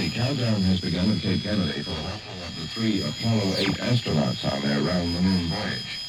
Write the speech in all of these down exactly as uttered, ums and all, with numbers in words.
The countdown has begun at Cape Kennedy for the welcome of the three Apollo eight astronauts on their round the moon voyage.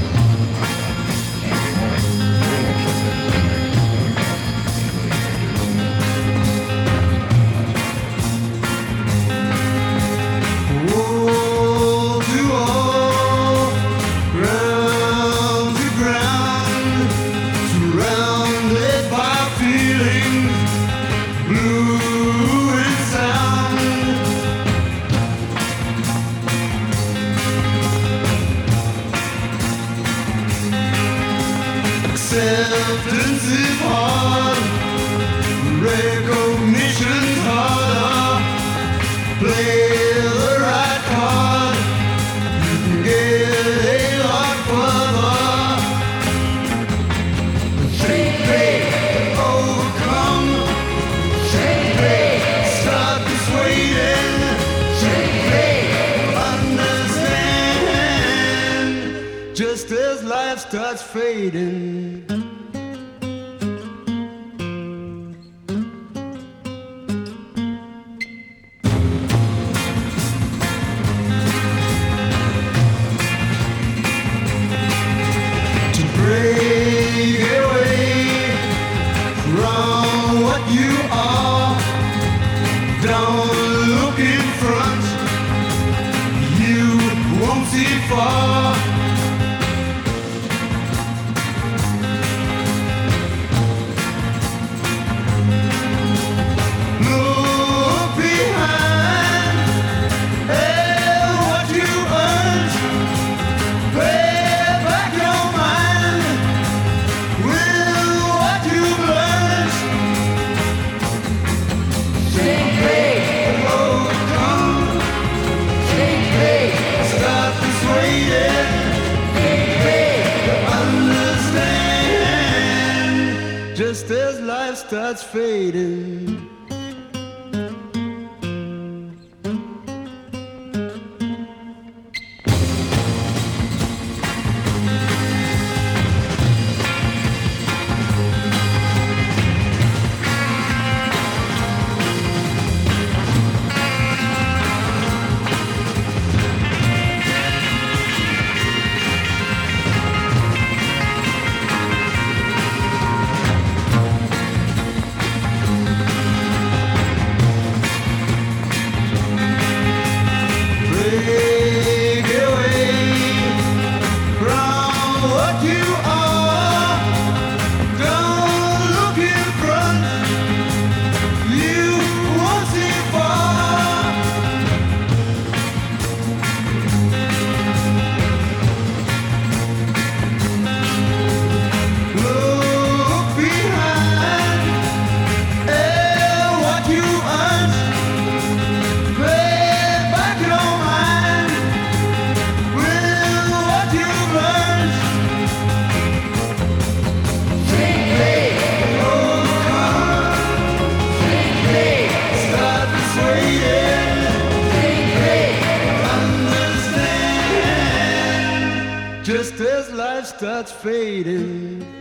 Acceptance is hard, recognition's harder. Play the right card, you can get a lot further. Think big, overcome. Think big, start persuading. Think big, understand. Just as life starts fading. Far. Look behind at what you earned. Pay back your mind with what you learned. Think big, overcome. Think big, stop persuading. Think big, understand. Just as life starts fading. Just as life starts fading.